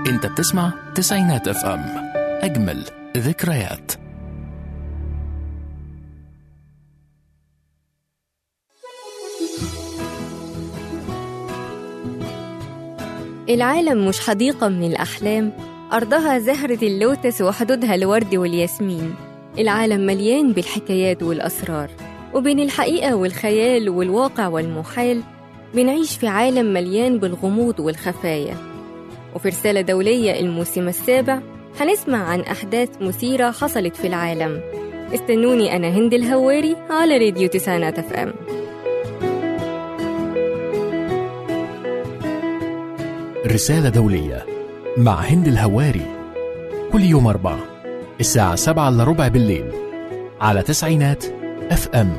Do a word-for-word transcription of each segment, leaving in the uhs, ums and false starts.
انت بتسمع تسعينات اف ام، اجمل ذكريات. العالم مش حديقة من الأحلام، أرضها زهرة اللوتس وحدودها الورد والياسمين. العالم مليان بالحكايات والأسرار، وبين الحقيقة والخيال والواقع والمحال بنعيش في عالم مليان بالغموض والخفايا. وفي رسالة دولية الموسم السابع هنسمع عن أحداث مثيرة حصلت في العالم. استنوني أنا هند الهواري على راديو تسعينات اف ام. رسالة دولية مع هند الهواري، كل يوم أربعة الساعة سبعة إلا ربع بالليل على تسعينات اف ام.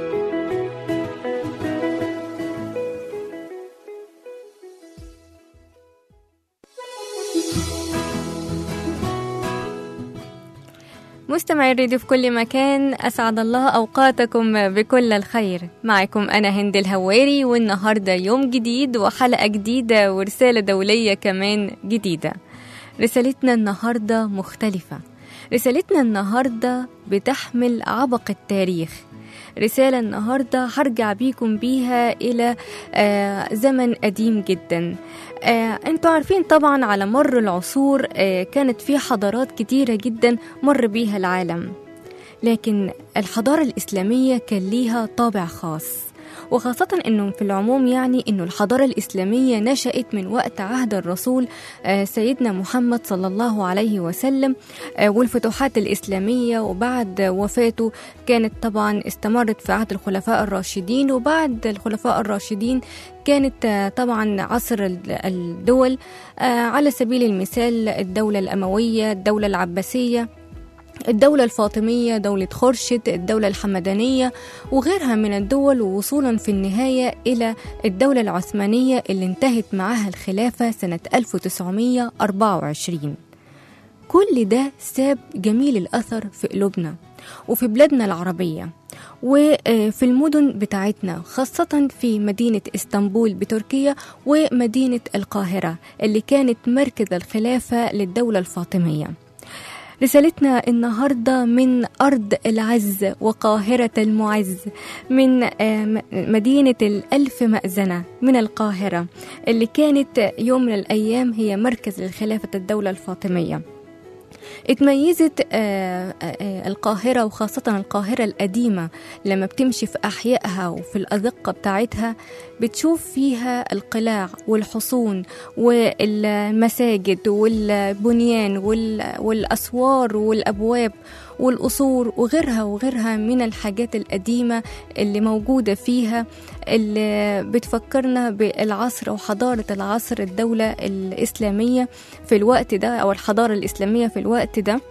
مستمعي الراديو في كل مكان، أسعد الله أوقاتكم بكل الخير. معكم أنا هند الهواري، والنهاردة يوم جديد وحلقة جديدة ورسالة دولية كمان جديدة. رسالتنا النهاردة مختلفة. رسالتنا النهاردة بتحمل عبق التاريخ. رسالة النهاردة هرجع بيكم بيها إلى آه زمن قديم جدا. آه انتوا عارفين طبعا على مر العصور آه كانت في حضارات كتيرة جدا مر بيها العالم، لكن الحضارة الإسلامية كان ليها طابع خاص، وخاصة أنه في العموم يعني أنه الحضارة الإسلامية نشأت من وقت عهد الرسول سيدنا محمد صلى الله عليه وسلم والفتوحات الإسلامية، وبعد وفاته كانت طبعا استمرت في عهد الخلفاء الراشدين، وبعد الخلفاء الراشدين كانت طبعا عصر الدول، على سبيل المثال الدولة الأموية، الدولة العباسية، الدولة الفاطمية، دولة خورشيد، الدولة الحمدانية وغيرها من الدول، ووصولا في النهاية إلى الدولة العثمانية اللي انتهت معها الخلافة سنة ألف وتسعمية وأربعة وعشرين. كل ده ساب جميل الأثر في قلوبنا وفي بلادنا العربية وفي المدن بتاعتنا، خاصة في مدينة اسطنبول بتركيا ومدينة القاهرة اللي كانت مركز الخلافة للدولة الفاطمية. رسالتنا النهاردة من أرض العز وقاهرة المعز، من مدينة الألف مأذنة من القاهرة اللي كانت يوم من الأيام هي مركز لخلافة الدولة الفاطمية. اتميزت القاهرة وخاصة القاهرة القديمة لما بتمشي في أحيائها وفي الأزقة بتاعتها بتشوف فيها القلاع والحصون والمساجد والبنيان والأسوار والأبواب والقصور وغيرها وغيرها من الحاجات القديمة اللي موجودة فيها، اللي بتفكرنا بالعصر وحضارة العصر الدولة الإسلامية في الوقت ده أو الحضارة الإسلامية في الوقت ده.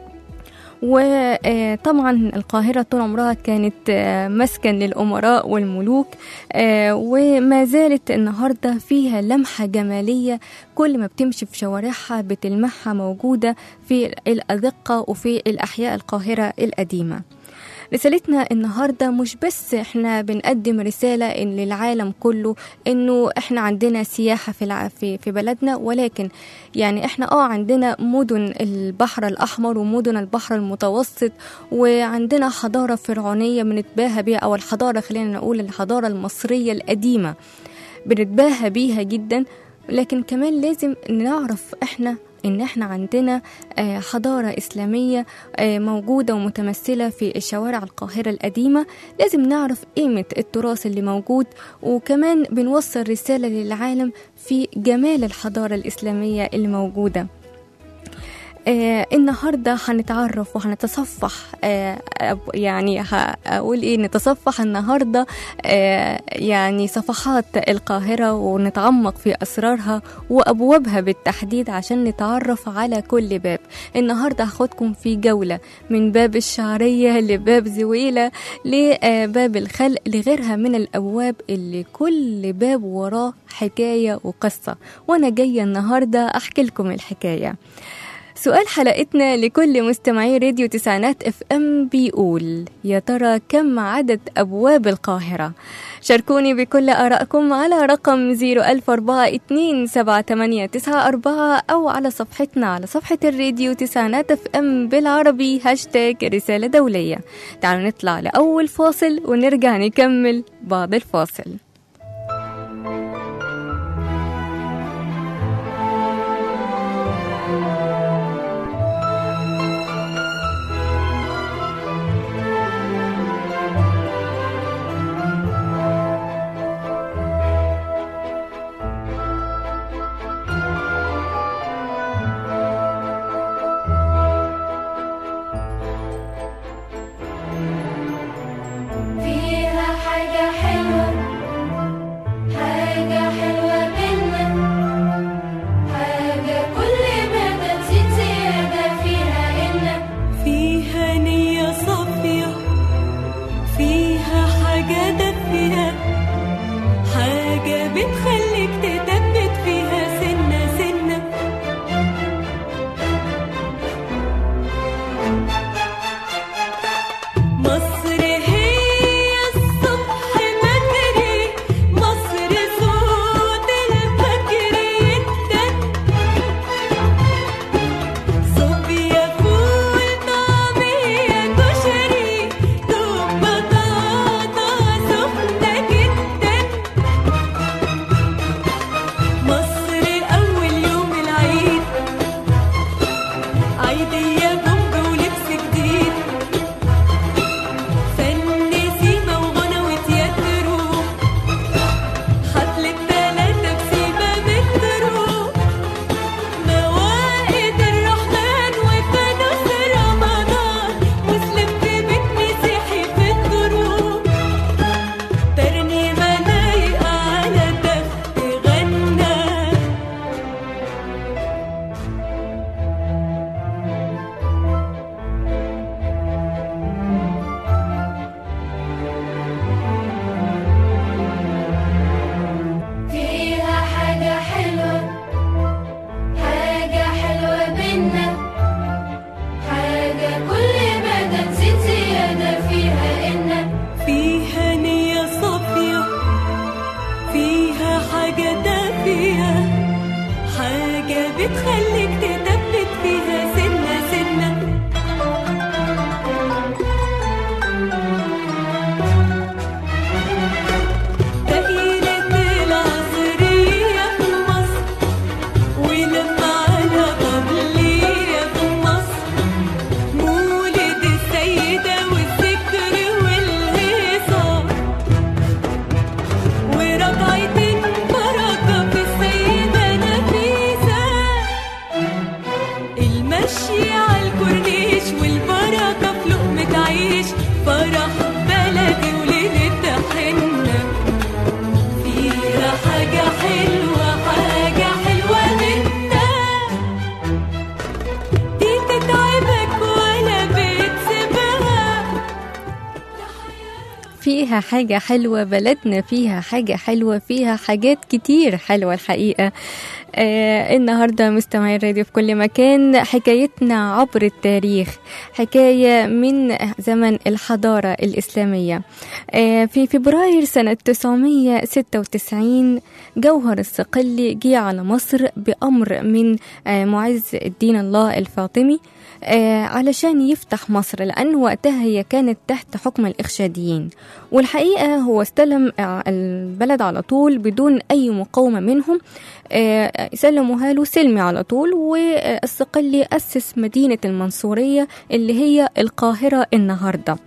وطبعا القاهرة طول عمرها كانت مسكن للأمراء والملوك، وما زالت النهاردة فيها لمحة جمالية كل ما بتمشي في شوارعها بتلمحها موجودة في الأزقة وفي الأحياء القاهرة القديمة. رسالتنا النهاردة مش بس احنا بنقدم رسالة إن للعالم كله انه احنا عندنا سياحة في في في بلدنا، ولكن يعني احنا اه عندنا مدن البحر الأحمر ومدن البحر المتوسط، وعندنا حضارة فرعونية بنتباهى بيها، او الحضارة خلينا نقول الحضارة المصرية القديمة بنتباهى بيها جدا، لكن كمان لازم نعرف احنا إن إحنا عندنا حضارة إسلامية موجودة ومتمثلة في الشوارع القاهرة القديمة. لازم نعرف قيمة التراث اللي موجود، وكمان بنوصل رسالة للعالم في جمال الحضارة الإسلامية اللي موجودة. آه النهاردة هنتعرف وهنتصفح، آه يعني هقول إيه نتصفح النهاردة آه يعني صفحات القاهرة ونتعمق في أسرارها وأبوابها بالتحديد عشان نتعرف على كل باب. النهاردة هاخدكم في جولة من باب الشعرية لباب زويلة لباب الخلق لغيرها من الأبواب اللي كل باب وراه حكاية وقصة، وأنا جاية النهاردة أحكي لكم الحكاية. سؤال حلقتنا لكل مستمعي راديو تسعينات اف ام بيقول: يا ترى كم عدد أبواب القاهرة؟ شاركوني بكل آرائكم على رقم صفر ألف أربعة اتنين سبعة تمانية تسعة أربعة أو على صفحتنا على صفحة الراديو تسعينات اف ام بالعربي هاشتاج رسالة دولية. تعالوا نطلع لأول فاصل ونرجع نكمل بعد الفاصل. فيها حاجة حلوة، بلدنا فيها حاجة حلوة، فيها حاجات كتير حلوة الحقيقة. آه النهاردة مستمعي الراديو في كل مكان، حكايتنا عبر التاريخ، حكاية من زمن الحضارة الإسلامية. آه في فبراير سنة تسعمية ستة وتسعين جوهر الصقلي جه على مصر بأمر من آه معز الدين الله الفاطمي آه علشان يفتح مصر، لأن وقتها هي كانت تحت حكم الإخشاديين، والحقيقة هو استلم البلد على طول بدون أي مقاومة منهم، آه سلموها له سلمي على طول. والصقلي أسس مدينة المنصورية اللي هي القاهرة النهاردة.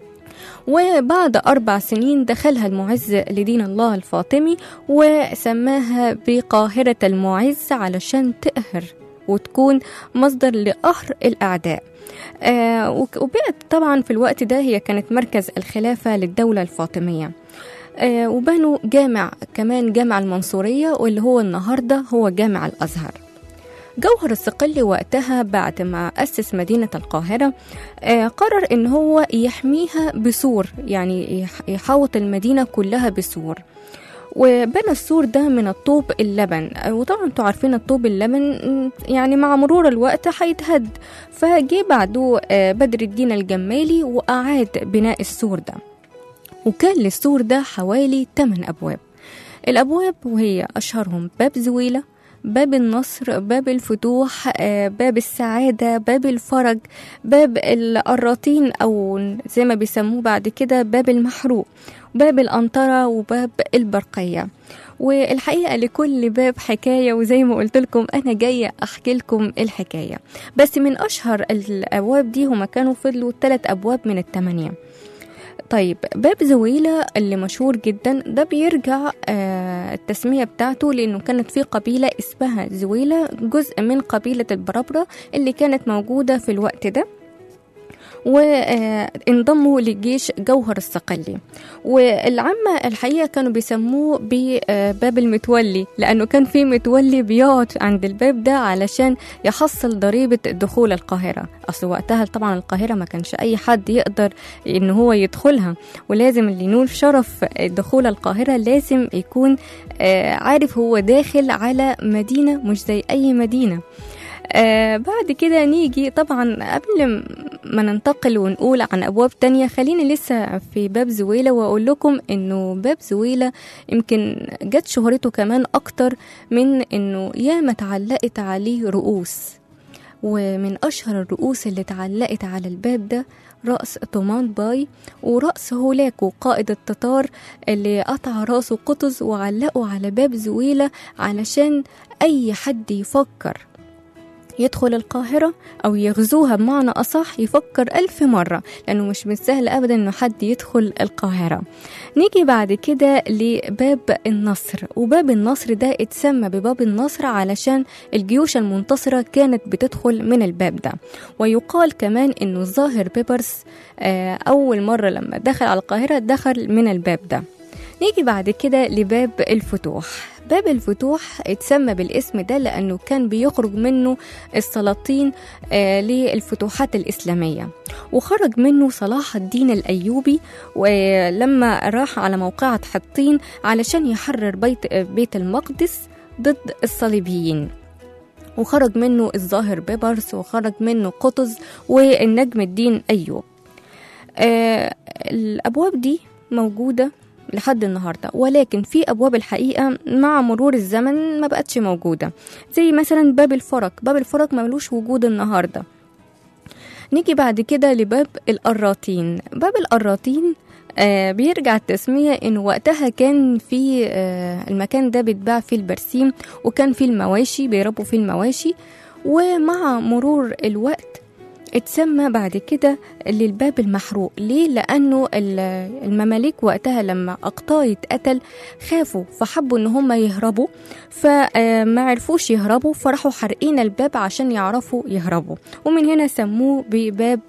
وبعد أربع سنين دخلها المعز لدين الله الفاطمي وسماها بقاهرة المعز علشان تقهر وتكون مصدر لقهر الأعداء. آه وبقت طبعا في الوقت ده هي كانت مركز الخلافة للدولة الفاطمية. آه وبنوا جامع كمان، جامع المنصورية، واللي هو النهاردة هو جامع الأزهر. جوهر الصقلي وقتها بعد ما أسس مدينة القاهرة آه قرر إن هو يحميها بسور، يعني يحاوط المدينة كلها بسور. وبنى السور ده من الطوب اللبن، وطبعا انتوا عارفين الطوب اللبن يعني مع مرور الوقت هيتهد، فجي بعده بدر الدين الجمالي وأعاد بناء السور ده. وكان للسور ده حوالي ثمانية أبواب. الأبواب وهي أشهرهم باب زويلة، باب النصر، باب الفتوح، باب السعادة، باب الفرج، باب القراطين أو زي ما بيسموه بعد كده باب المحروق، باب الأنطرة، وباب البرقية. والحقيقة لكل باب حكاية، وزي ما قلت لكم أنا جاية أحكي لكم الحكاية. بس من أشهر الأبواب دي هما كانوا فضلوا ثلاث أبواب من الثمانية. طيب باب زويلة اللي مشهور جدا ده بيرجع آه التسمية بتاعته لأنه كانت في قبيلة اسمها زويلة، جزء من قبيلة البربرة اللي كانت موجودة في الوقت ده، وانضموا لجيش جوهر الصقلي. والعامة الحقيقة كانوا بيسموه بباب المتولي، لأنه كان في متولي بيقعد عند الباب ده علشان يحصل ضريبة دخول القاهرة. أصل وقتها طبعا القاهرة ما كانش أي حد يقدر إن هو يدخلها، ولازم اللي ينول شرف دخول القاهرة لازم يكون عارف هو داخل على مدينة مش زي أي مدينة. آه بعد كده نيجي طبعا قبل ما ننتقل ونقول عن أبواب تانية، خليني لسه في باب زويلة وأقول لكم إنه باب زويلة يمكن جت شهرته كمان أكتر من إنه ياما تعلقت عليه رؤوس. ومن أشهر الرؤوس اللي تعلقت على الباب ده رأس طومان باي ورأس هولاكو قائد التتار اللي قطع رأسه قطز وعلقوا على باب زويلة علشان أي حد يفكر يدخل القاهرة أو يغزوها بمعنى أصح يفكر ألف مرة، لأنه مش من سهل أبدا أنه حد يدخل القاهرة. نيجي بعد كده لباب النصر، وباب النصر ده اتسمى بباب النصر علشان الجيوش المنتصرة كانت بتدخل من الباب ده. ويقال كمان أنه الظاهر بيبرس أول مرة لما دخل على القاهرة دخل من الباب ده. نيجي بعد كده لباب الفتوح. باب الفتوح اتسمى بالاسم ده لأنه كان بيخرج منه السلاطين آه للفتوحات الإسلامية، وخرج منه صلاح الدين الأيوبي ولما راح على موقعة حطين علشان يحرر بيت, بيت المقدس ضد الصليبيين، وخرج منه الظاهر بيبرس، وخرج منه قطز والنجم الدين أيوب. آه الأبواب دي موجودة لحد النهاردة، ولكن في أبواب الحقيقة مع مرور الزمن ما بقتش موجودة، زي مثلا باب الفرج. باب الفرج ما ملوش وجود النهاردة. نيجي بعد كده لباب القراطين. باب القراطين آه بيرجع التسمية إن وقتها كان في آه المكان ده بيتباع فيه البرسيم، وكان فيه المواشي بيربوا فيه المواشي، ومع مرور الوقت اتسمى بعد كده للباب المحروق. ليه؟ لأنه المماليك وقتها لما أقطاع يتقتل خافوا فحبوا إن هم يهربوا، فما عرفوش يهربوا فراحوا حرقين الباب عشان يعرفوا يهربوا، ومن هنا سموه بباب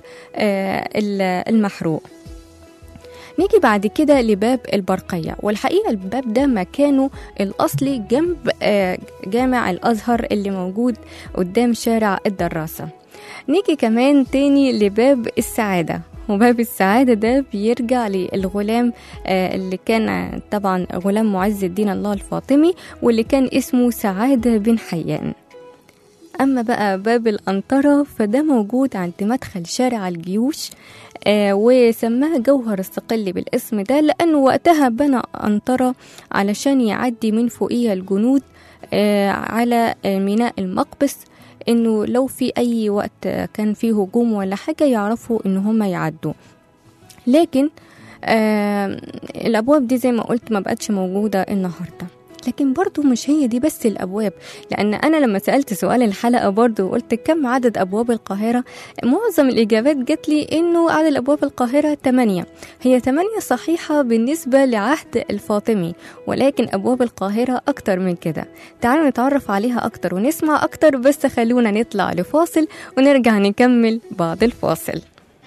المحروق. نيجي بعد كده لباب البرقية، والحقيقة الباب ده مكانه الأصلي جنب جامع الأزهر اللي موجود قدام شارع الدراسة. نيجي كمان تاني لباب السعادة، وباب السعادة ده بيرجع للغلام اللي كان طبعا غلام معز الدين الله الفاطمي، واللي كان اسمه سعادة بن حيان. أما بقى باب الأنطرة فده موجود عند مدخل شارع الجيوش، آه وسماها جوهر الصقلي بالاسم ده لأنه وقتها بنى أنطرة علشان يعدي من فوقيها الجنود آه على آه ميناء المقبس، إنه لو في أي وقت كان فيه هجوم ولا حاجة يعرفوا إن هم يعدوا. لكن آه الأبواب دي زي ما قلت ما بقتش موجودة النهاردة. لكن برضو مش هي دي بس الأبواب، لأن أنا لما سألت سؤال الحلقة برضو وقلت كم عدد أبواب القاهرة، معظم الإجابات جت لي إنه عدد أبواب القاهرة تمانية. هي تمانية صحيحة بالنسبة لعهد الفاطمي، ولكن أبواب القاهرة أكتر من كده. تعالوا نتعرف عليها أكتر ونسمع أكتر، بس خلونا نطلع لفاصل ونرجع نكمل بعد الفاصل.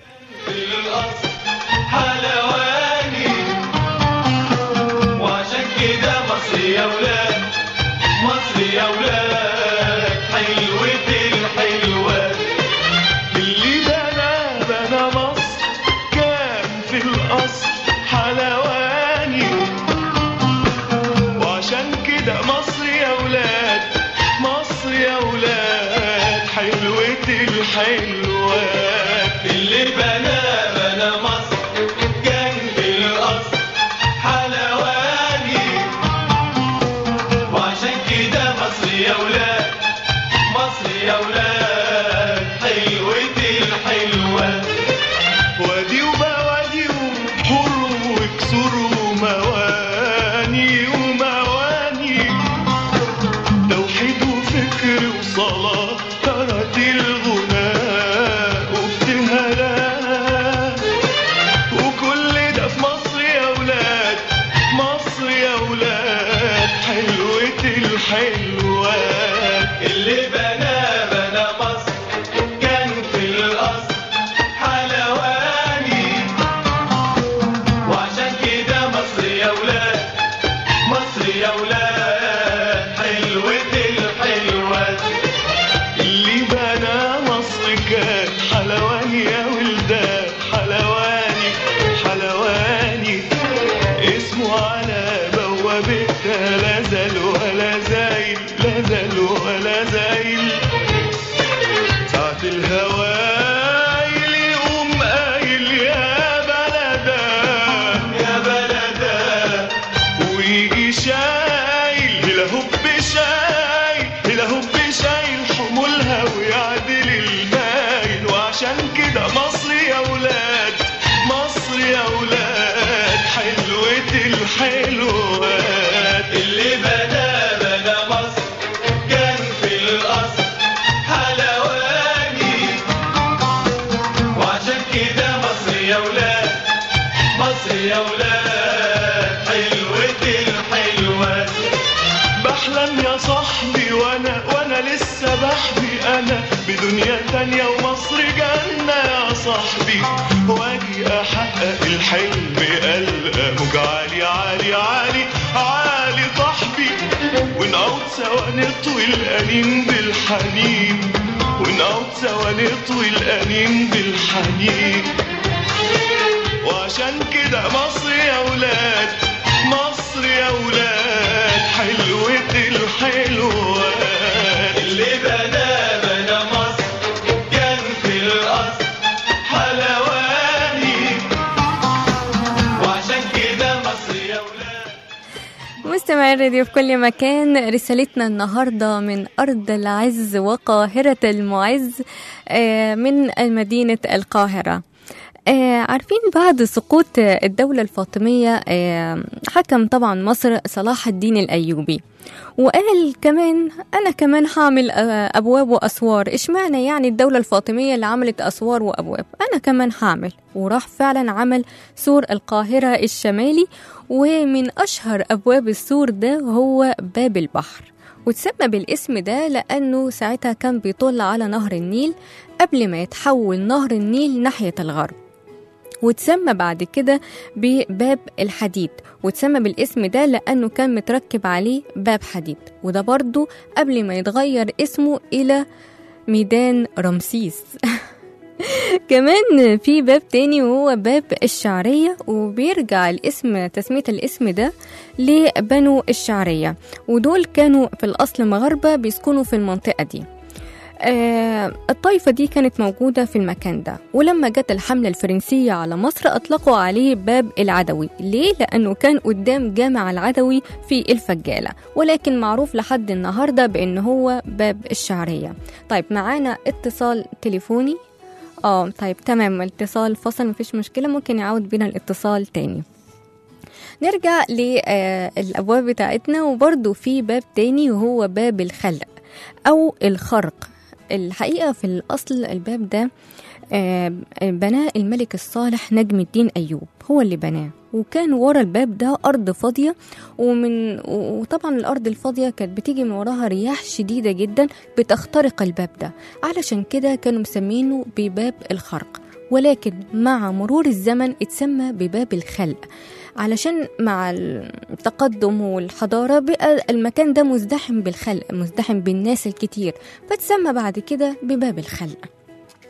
يا ولاد مصر يا ولاد حلوة الحلوات اللي بنا بنا مصر كان في الأصل حلواني كده مصر يا ولاد، مصر يا ولاد حلوة الحلوات. اللي بنى بنى مصر جنب القصر حلواني، وعشان كده مصر يا ولاد، مصر يا ولاد حلوة الحلوات. وادي وبوادي وبحور وكسور ومواني ومواني، توحيد وفكر وصلاة طرت الغناء وابتهالات، وكل ده في مصر يا ولاد، مصر يا ولاد حلوة الحلوات. اللي بنى بنى مصر كان في القصر حلواني، وعشان كده مصر يا ولاد، مصر يا ولاد حلوة الحلوات. اللي بنى مصر كان حلواني يا ولدان، حلواني حلواني اسمه على بوابتها لا زال ولا زايل، لا زال ولا زايل. ساعة الهوايل يقوم قايل يا بلدا يا بلدا، ويجي شايل هلا هوب شايل هلا هوب شايل حمولها ويعدل المايل. وعشان كده مصر يا ولاد، مصر يا ولاد حلوة الحلوات. اللي بنى بنى مصر كان في القصر حلواني، وعشان كده مصر يا ولاد، مصر يا ولاد حلوة الحلوات. بحلم يا صاحبي وانا وانا لسه بحبي انا بدنيا تانية ومصر جنة يا صاحبي، واجي احقق الحلم القى موج عالي عالي عالي عالي صاحبي، ونقعد سوا نطوي الانين بالحنين، ونقعد سوا نطوي الانين بالحنين. وعشان كده مصر يا ولاد، مصر يا ولاد حلوة الحلوات. اللي بنى بنى مصر كان في القصر حلواني، وعشان كده مصر يا ولاد. مستمعي الراديو في كل مكان، رسالتنا النهاردة من أرض العز وقاهرة المعز، من مدينة القاهرة. آه عارفين بعد سقوط الدولة الفاطمية آه حكم طبعا مصر صلاح الدين الأيوبي، وقال كمان أنا كمان هعمل آه أبواب وأسوار. إشمعنى يعني الدولة الفاطمية اللي عملت أسوار وأبواب؟ أنا كمان هعمل. وراح فعلا عمل سور القاهرة الشمالي، ومن أشهر أبواب السور ده هو باب البحر، وتسمى بالاسم ده لأنه ساعتها كان بيطل على نهر النيل قبل ما يتحول نهر النيل ناحية الغرب، وتسمى بعد كده بباب الحديد، وتسمى بالاسم ده لأنه كان متركب عليه باب حديد، وده برضو قبل ما يتغير اسمه إلى ميدان رمسيس. كمان في باب تاني وهو باب الشعرية، وبيرجع الاسم تسمية الاسم ده لبنو الشعرية، ودول كانوا في الأصل مغاربة بيسكنوا في المنطقة دي. آه الطائفة دي كانت موجودة في المكان ده، ولما جت الحملة الفرنسية على مصر أطلقوا عليه باب العدوي. ليه؟ لأنه كان قدام جامع العدوي في الفجالة، ولكن معروف لحد النهاردة بأنه هو باب الشعرية. طيب معانا اتصال تليفوني. اه طيب تمام، الاتصال فصل، مفيش مشكلة، ممكن يعود بينا الاتصال تاني. نرجع للأبواب بتاعتنا، وبرضو في باب تاني وهو باب الخلق أو الخرق. الحقيقة في الأصل الباب ده بناه الملك الصالح نجم الدين أيوب، هو اللي بناه، وكان ورا الباب ده أرض فاضية، ومن وطبعا الأرض الفاضية كانت بتيجي من وراها رياح شديدة جدا بتخترق الباب ده، علشان كده كانوا مسمينه بباب الخرق. ولكن مع مرور الزمن اتسمى بباب الخلق، علشان مع التقدم والحضارة بقى المكان ده مزدحم بالخلق، مزدحم بالناس الكتير، فتسمى بعد كده بباب الخلق.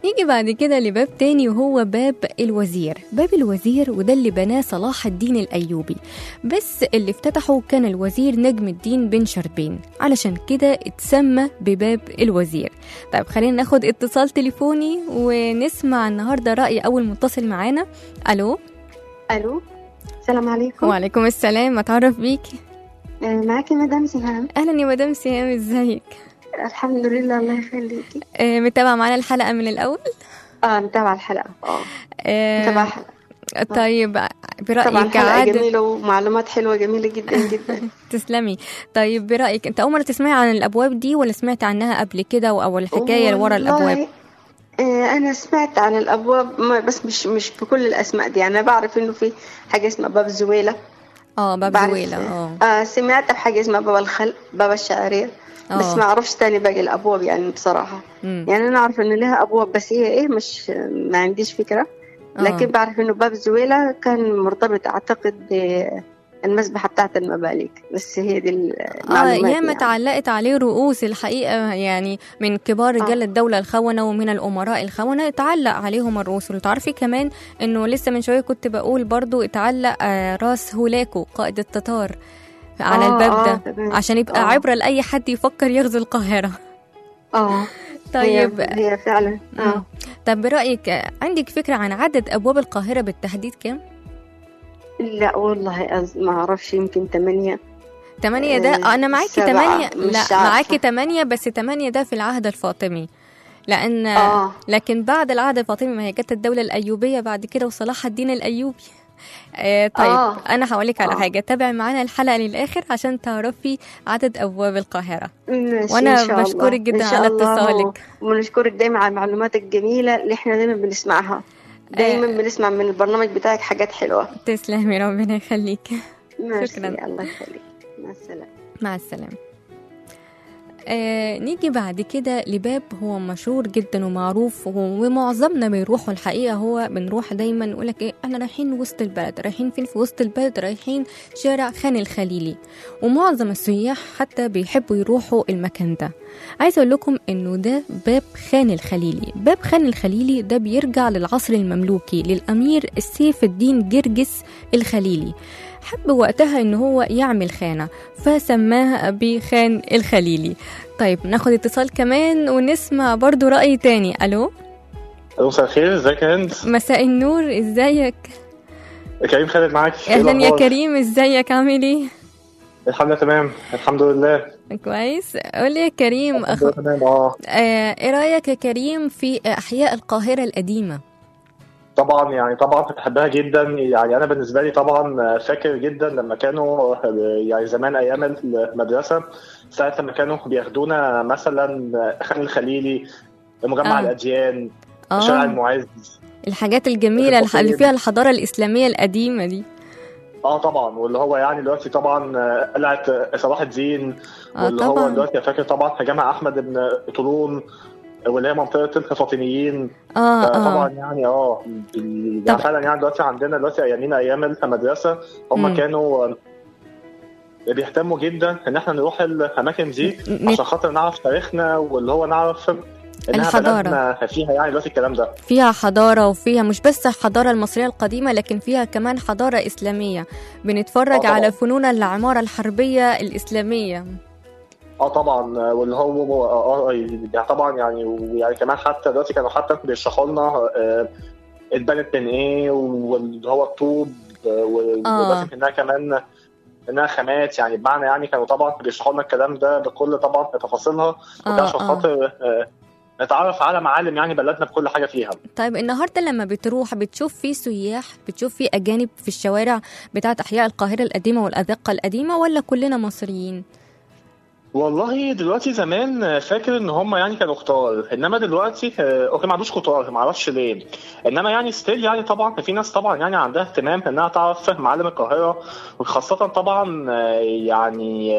نيجي بعد كده لباب تاني وهو باب الوزير. باب الوزير وده اللي بناه صلاح الدين الأيوبي، بس اللي افتتحه كان الوزير نجم الدين بن شربين، علشان كده اتسمى بباب الوزير. طيب خلينا ناخد اتصال تليفوني ونسمع النهاردة رأي أول متصل معانا. ألو. ألو، السلام عليكم. وعليكم السلام، أتعرف بيكي؟ معاكي مدام سهام. أهلا يا مدام سهام، ازيك؟ الحمد لله، الله يخليكي. آه، متابعة معانا الحلقة من الأول؟ اه متابعة الحلقة. اه متابعة الحلقة. طيب برأيك طبعا حلقة عادة جميلة ومعلومات حلوة جميلة جدا جدا. تسلمي. طيب برأيك انت أول مرة تسمعي عن الأبواب دي ولا سمعت عنها قبل كده أو الحكاية اللي ورا الأبواب؟ آه أنا سمعت عن الأبواب بس مش مش بكل الأسماء دي، يعني أنا بعرف إنه في حاجة اسمها باب الزويلة. اه باب زويلة. اه آه سمعت بحاجة اسمها باب الخل، باب الشعرية. بس ما اعرفش تاني باقي الابواب يعني بصراحه. مم. يعني انا اعرف ان لها ابواب بس هي ايه مش ما عنديش فكره. لكن أوه. بعرف انه باب الزويله كان مرتبط اعتقد بالمسبحه بتاعه المماليك، بس هي دي المعلومات. اه ياما يعني. تعلقت عليه رؤوس الحقيقه، يعني من كبار رجال آه. الدوله الخونه ومن الامراء الخونه اتعلق عليهم الرؤوس. وتعرفي كمان انه لسه من شويه كنت بقول برضو اتعلق آه راس هولاكو قائد التتار على آه الباب ده آه عشان يبقى آه. عبرة لأي حد يفكر يغزو القاهرة. اه طيب هي, هي فعلا اه طب برأيك عندك فكرة عن عدد أبواب القاهرة بالتحديد كام؟ لا والله ما أعرفش، يمكن ثمانية. ثمانية ده آه أنا معاكي ثمانية. لا معاكي ثمانية، بس ثمانية ده في العهد الفاطمي، لأن آه. لكن بعد العهد الفاطمي ما هي جت الدولة الأيوبية بعد كده وصلاح الدين الأيوبي. آه طيب آه. أنا هقولك على آه. حاجة، تابعي معانا الحلقة للآخر عشان تعرفي عدد أبواب القاهرة. وأنا بشكرك جدا على اتصالك، ونشكرك دايما على المعلومات الجميلة اللي احنا دايما بنسمعها. دايما آه. بنسمع من البرنامج بتاعك حاجات حلوة. تسلمي، ربنا يخليك. شكرا. الله يخليك. مع السلامة. مع السلامة. آه نيجي بعد كده لباب هو مشهور جدا ومعروف ومعظمنا بيروحوا الحقيقة. هو بنروح دايما نقولك ايه، احنا رايحين وسط البلد. رايحين فين في وسط البلد؟ رايحين شارع خان الخليلي، ومعظم السياح حتى بيحبوا يروحوا المكان ده. عايز اقول لكم انه ده باب خان الخليلي. باب خان الخليلي ده بيرجع للعصر المملوكي للأمير سيف الدين جرجس الخليلي. حب وقتها ان هو يعمل خانة فسماها بخان الخليلي. طيب ناخد اتصال كمان ونسمع برضو رأي تاني. الو. مساء الخير، ازيك يا هند؟ مساء النور، ازيك؟ كريم خالد معاك. اهلا يا كريم، ازيك؟ عامل ايه؟ الحمد لله تمام، الحمد لله كويس. قول لي يا كريم أخ... تمام. اه ايه رأيك يا كريم في احياء القاهرة القديمة؟ طبعا يعني طبعا بحبها جدا. يعني انا بالنسبه لي طبعا فاكر جدا لما كانوا يعني زمان ايام المدرسه، ساعه لما كانوا بياخدونا مثلا خان الخليلي، مجمع آه. الاديان، آه. شارع المعز، الحاجات الجميله اللي فيها الحضاره الاسلاميه القديمه دي. اه طبعا، واللي هو يعني دلوقتي طبعا قلعه صلاح الدين، آه واللي طبعاً. هو دلوقتي فاكر طبعا جامع احمد بن طولون، واللي هي منطقه الفاطميين. اه طبعا اه يعني اه يعني فعلا يعني دلوقتي عندنا دلوقتي ايامينا ايام المدرسه هم م. كانوا بيهتموا جدا ان احنا نروح الاماكن دي عشان خاطر نعرف تاريخنا، واللي هو نعرف الحضاره فيها. يعني دلوقتي الكلام ده فيها حضاره، وفيها مش بس الحضاره المصريه القديمه لكن فيها كمان حضاره اسلاميه. بنتفرج على فنون العماره الحربيه الاسلاميه. اه طبعا، واللي هو اه يعني طبعا يعني ويعني كمان حتى دلوقتي كانوا حتى بيشرحوا لنا آه اتبنت من ايه، واللي هو الطوب، ودلوقتي انها كمان انها خامات، يعني بمعنى يعني كانوا طبعا بيشرحوا لنا الكلام ده بكل طبعا تفاصيلها، وده عشان خاطر آه نتعرف على معالم يعني بلدنا بكل حاجه فيها. طيب النهارده لما بتروح بتشوف في سياح، بتشوف في اجانب في الشوارع بتاعت احياء القاهره القديمه والازقه القديمه، ولا كلنا مصريين؟ والله دلوقتي زمان فاكر ان هم يعني كانوا كتار، انما دلوقتي اوكي ما عندوش كتار، ما اعرفش ليه. انما يعني ستيل يعني طبعا في ناس طبعا يعني عندها اهتمام انها تعرف معالم القاهره، وخاصه طبعا يعني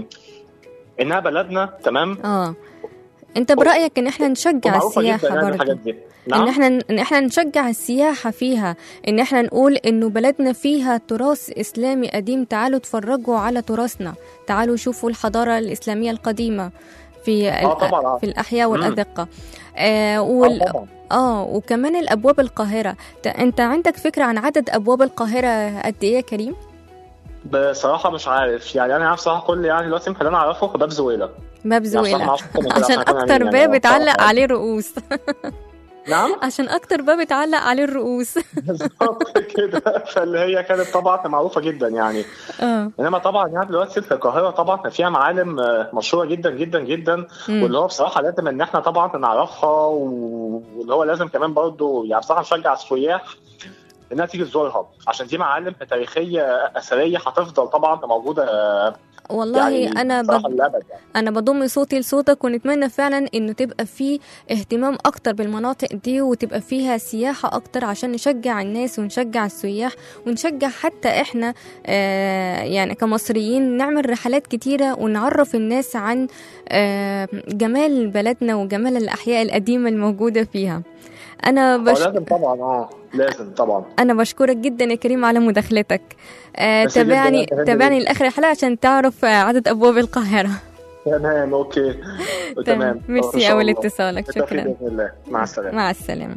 انها بلدنا. تمام. اه انت برايك ان احنا نشجع السياحه يعني برضه؟ نعم؟ ان احنا ان احنا نشجع السياحه فيها، ان احنا نقول انه بلدنا فيها تراث اسلامي قديم، تعالوا اتفرجوا على تراثنا، تعالوا شوفوا الحضاره الاسلاميه القديمه. في آه طبعا. في الأحياء والأدقة. آه وال... آه, اه وكمان الأبواب القاهرة، أنت عندك فكرة عن عدد أبواب القاهرة قد إيه يا كريم؟ بصراحة مش عارف يعني، أنا عارف صراحة كل يعني دلوقتي يمكن أنا أعرفه باب زويلة. باب زويلة يعني عشان أكتر باب اتعلق عليه رؤوس. نعم عشان أكتر باب اتعلق عليه الرؤوس. بالظبط كده، فاللي هي كانت طبعا معروفة جدا يعني. اه انما طبعا يعني دلوقتي في القاهره طبعا فيها معالم مشهوره جدا جدا جدا، واللي هو بصراحه لازم ان احنا طبعا نعرفها، واللي هو لازم كمان برضو يعني بصراحه نشجع السياح انها تيجي تزورها، عشان دي معالم تاريخيه اثريه هتفضل طبعا موجوده. والله يعني انا بد... يعني. انا بضم صوتي لصوتك، ونتمنى فعلا انه تبقى فيه اهتمام اكتر بالمناطق دي، وتبقى فيها سياحه اكتر عشان نشجع الناس ونشجع السياح، ونشجع حتى احنا آه يعني كمصريين نعمل رحلات كتيره ونعرف الناس عن آه جمال بلدنا وجمال الاحياء القديمه الموجوده فيها. انا بش... لازم طبعا اه لازم طبعا. انا بشكرك جدا يا كريم على مداخلتك. آه تابعني تابعني لاخر الحلقه عشان تعرف عدد ابواب القاهره. تمام اوكي تمام. ميرسي اول اتصالك، شكرا. بإذن الله. مع السلامه. مع السلامه.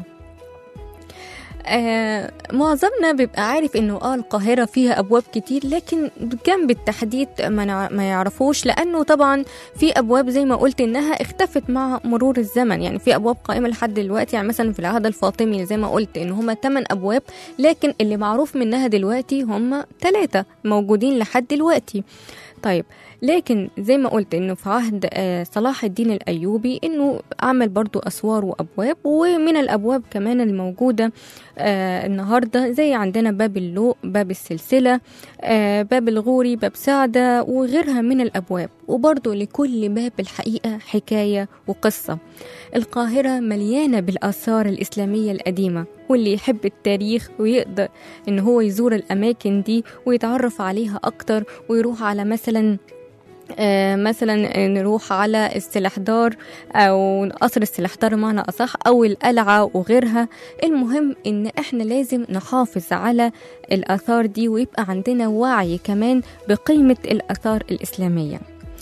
آه معظمنا بيبقى عارف انه اه القاهرة فيها ابواب كتير، لكن كم بالتحديد ما, ما يعرفوش، لانه طبعا في ابواب زي ما قلت انها اختفت مع مرور الزمن. يعني في ابواب قائمة لحد دلوقتي، يعني مثلا في العهد الفاطمي زي ما قلت ان هما ثمان ابواب، لكن اللي معروف منها دلوقتي هما ثلاثة موجودين لحد دلوقتي. طيب لكن زي ما قلت انه في عهد صلاح الدين الأيوبي انه عمل برضو اسوار وابواب، ومن الابواب كمان الموجودة آه النهاردة زي عندنا باب اللوق، باب السلسلة، آه باب الغوري، باب سعدة وغيرها من الابواب. وبرضو لكل باب الحقيقة حكاية وقصة. القاهرة مليانة بالآثار الإسلامية القديمة، واللي يحب التاريخ ويقدر إن هو يزور الأماكن دي ويتعرف عليها أكتر، ويروح على مثلا آه مثلا نروح على السلحدار أو قصر السلحدار معنى أصح، أو القلعة وغيرها. المهم إن إحنا لازم نحافظ على الآثار دي، ويبقى عندنا وعي كمان بقيمة الآثار الإسلامية.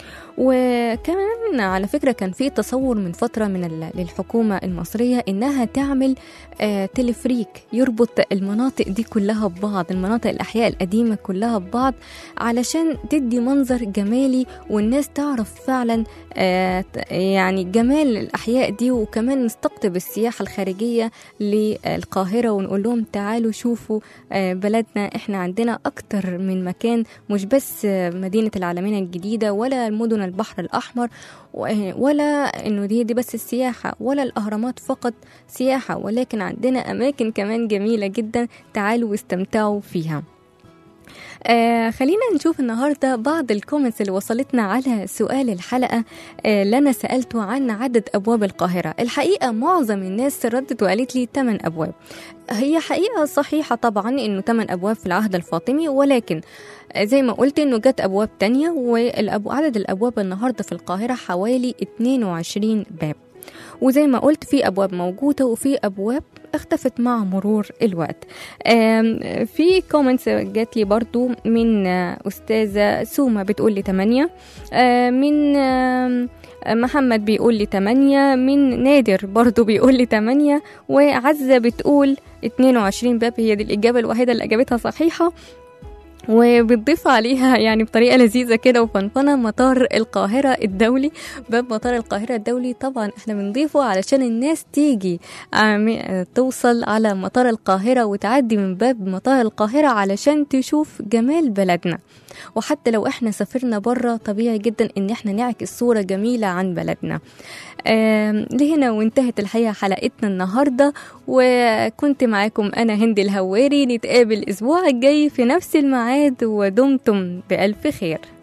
وكمان على فكرة كان في تصور من فترة من للحكومة المصرية إنها تعمل آه تلفريك يربط المناطق دي كلها ببعض، المناطق الأحياء القديمة كلها ببعض، علشان تدي منظر جمالي والناس تعرف فعلا آه يعني جمال الأحياء دي. وكمان نستقطب السياحة الخارجية للقاهرة ونقول لهم تعالوا شوفوا آه بلدنا، إحنا عندنا أكتر من مكان، مش بس مدينة العالمين الجديدة ولا المدن البحر الأحمر، ولا إنه دي, دي بس السياحة، ولا الأهرامات فقط سياحة، ولكن عندنا أماكن كمان جميلة جدا، تعالوا واستمتعوا فيها. آه خلينا نشوف النهاردة بعض الكومنتس اللي وصلتنا على سؤال الحلقة آه اللي أنا سألته عن عدد أبواب القاهرة. الحقيقة معظم الناس ردت وقالت لي ثمان أبواب. هي حقيقة صحيحة طبعا إنه ثمان أبواب في العهد الفاطمي، ولكن زي ما قلت إنه جت أبواب تانية، وعدد الأبواب النهاردة في القاهرة حوالي اثنين وعشرين باب. وزي ما قلت في أبواب موجودة وفي أبواب اختفت مع مرور الوقت. في كومنتس جات لي برضو من أستاذة سومة بتقول لي ثمانية، من محمد بيقول لي ثمانية، من نادر برضو بيقول لي ثمانية، وعزة بتقول اثنين وعشرين باب. هي دي الإجابة الوحيدة اللي أجابتها صحيحة، وبتضيف عليها يعني بطريقة لذيذة كده وفنفنة مطار القاهرة الدولي. باب مطار القاهرة الدولي طبعا احنا بنضيفه علشان الناس تيجي توصل على مطار القاهرة وتعدي من باب مطار القاهرة علشان تشوف جمال بلدنا. وحتى لو احنا سافرنا برا طبيعي جدا ان احنا نعكس صورة جميلة عن بلدنا. لهنا وانتهت الحقيقة حلقتنا النهاردة، وكنت معاكم أنا هند الهواري. نتقابل الأسبوع الجاي في نفس الميعاد، ودمتم بألف خير.